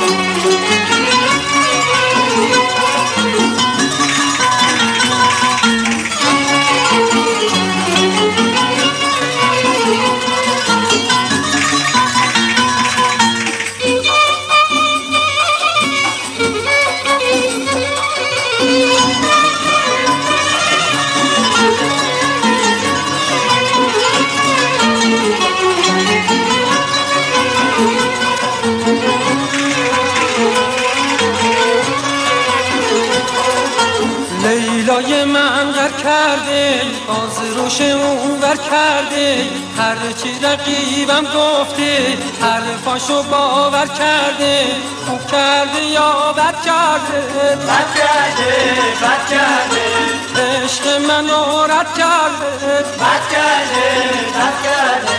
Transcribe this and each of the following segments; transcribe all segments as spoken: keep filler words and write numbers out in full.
لیلای من غر کرده باز روش اون ور کرده، هر چی رقیبم گفته حرفاشو باور کرده. خوب کرده یا بد کرده؟ بد کرده بد کرده عشق منو رد کرده. بد کرده بد کرده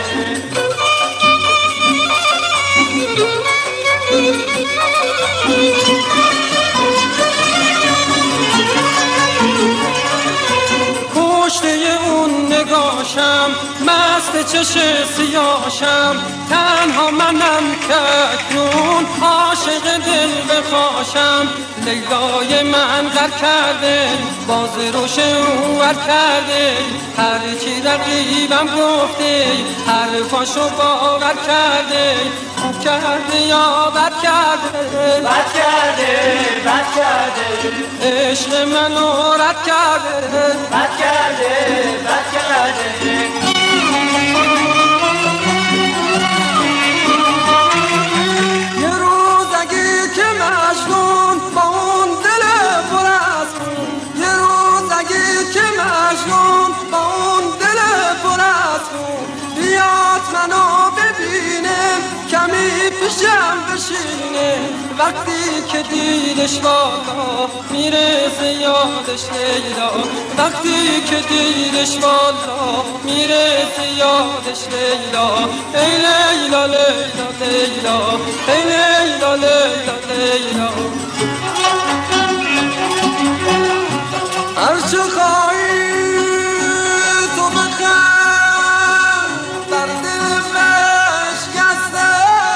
کشته اون نگاشم مست چش سیاشم، تنها منم که اکنون عاشق دل بخاشم. لیلای من غر کرده باز روش اون ور کرده، هر چی رقیبم گفته حرفاشو باور کرده. خوب کرده یا بد کرده؟ بد کرده بد کرده عشق منو رد کرده. بد کرده بد کرده یه روز اگه که مجنون با اون دل پر از خون، یه روز اگه که مجنون با اون دل پر از خون بیاد منو ببینه کمی پیشم بشینه، وقتی که دیدش والا میرسه یادش لیلا، وقتی که دیدش والا میرسه یادش لیلا. ای لیلا لیلا لیلا ای لیلا لیلا لیلا. هرچه خواهی تو بخند در دل فشکسته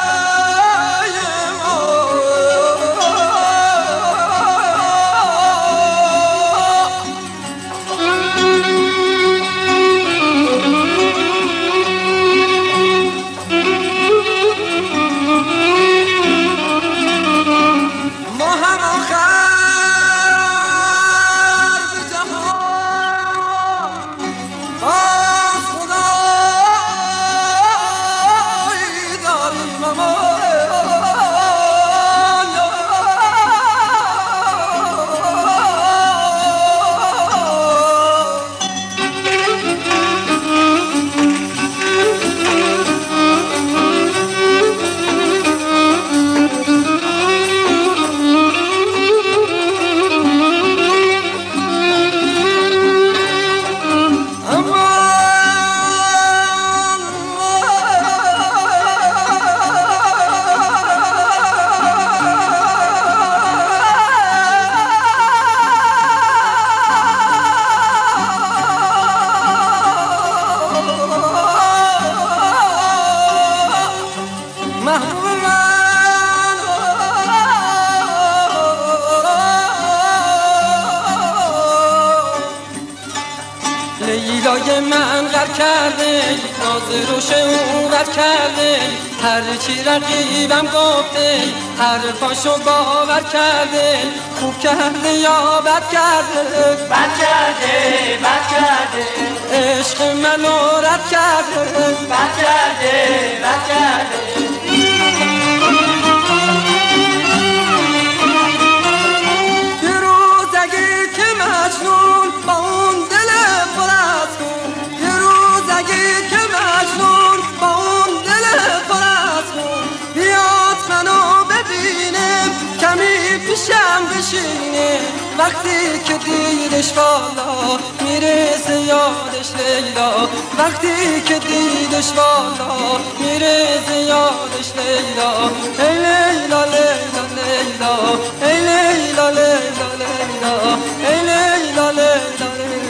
لیلای من غر کرده ناز روش اون ور کرده، هر چی رقیبم گفته حرفاشو باور کرده. خوب کرده یا بد کرده؟ بد کرده بد کرده عشق منو رد کرده. بد کرده بد کرده یه روز اگه که مجنون با اون دل پر از خون، یه روز اگه که مجنون با اون دل پر از خون بیاد منو ببینه کمی پیشم بشینه، وقتی که دیدش والا میرسه یادش لیلا، وقتی که دیدش والا میرسه یادش لیلا. ای لیلا لیلا لیلا ای لیلا لیلا لیلا ای لیلا لیلا لیلا